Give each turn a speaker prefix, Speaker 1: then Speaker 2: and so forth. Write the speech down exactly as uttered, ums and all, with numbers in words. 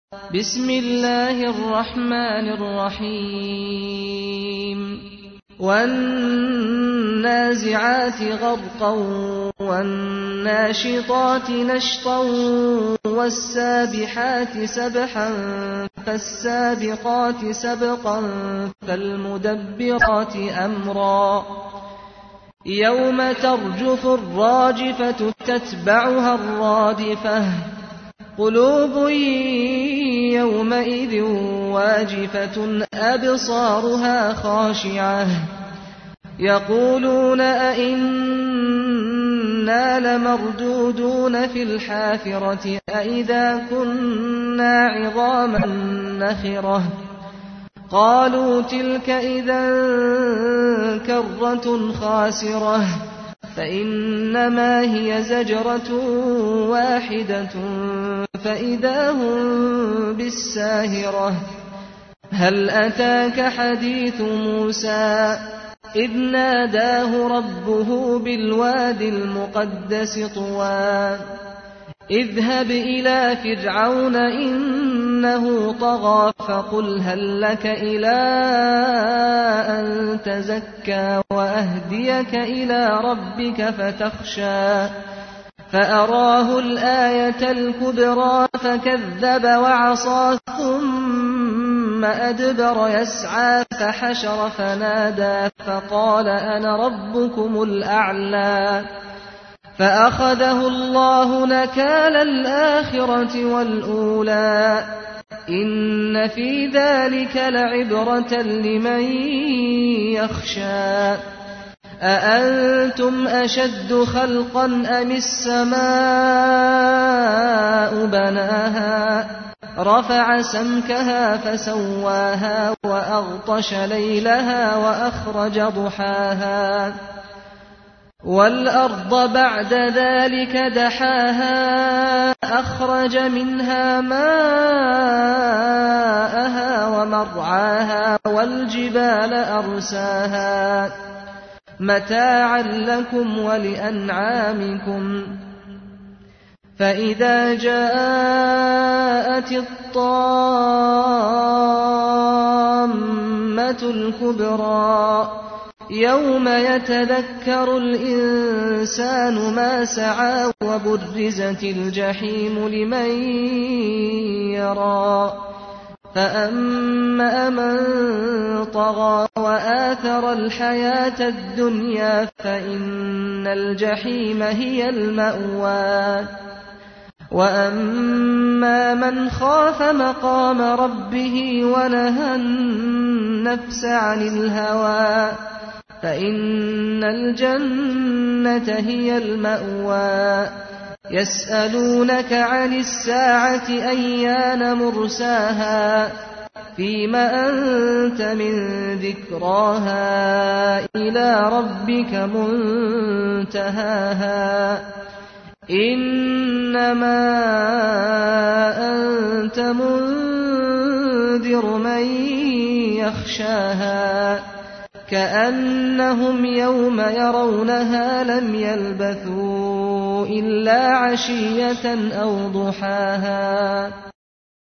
Speaker 1: بسم الله الرحمن الرحيم والنازعات غرقا والناشطات نشطا والسابحات سبحا فالسابقات سبقا فالمدبرات أمرا يوم ترجف الراجفة تتبعها الرادفة قلوب يومئذ واجفة أبصارها خاشعة يقولون أئنا لمردودون في الحافرة أئذا كنا عظاما نخرة قالوا تلك إذا كرة خاسرة فإنما هي زجرة واحدة فإذا هم بالساهرة هل أتاك حديث موسى إذ ناداه ربه بالواد المقدس طوى اذهب إلى فرعون إنه طغى فقل هل لك إلى أن تزكى وأهديك إلى ربك فتخشى فأراه الآية الكبرى فكذب وعصى ثم أدبر يسعى فحشر فنادى فقال أنا ربكم الأعلى فأخذه الله نكال الآخرة والأولى إن في ذلك لعبرة لمن يخشى أأنتم أشد خلقا أم السماء بناها رفع سمكها فسواها وأغطش ليلها وأخرج ضحاها والأرض بعد ذلك دحاها أخرج منها ماءها ومرعاها والجبال أرساها متاعا لكم ولأنعامكم فإذا جاءت الطامة الكبرى يوم يتذكر الإنسان ما سعى وبرزت الجحيم لمن يرى فأما من طغى وآثر الحياة الدنيا فإن الجحيم هي المأوى وأما من خاف مقام ربه ونهى النفس عن الهوى فإن الجنة هي المأوى يسألونك عن الساعة أيان مرساها فيما أنت من ذكراها إلى ربك منتهاها إنما أنت منذر من يخشاها كأنهم يوم يرونها لم يلبثوا إلا عشية أو ضحاها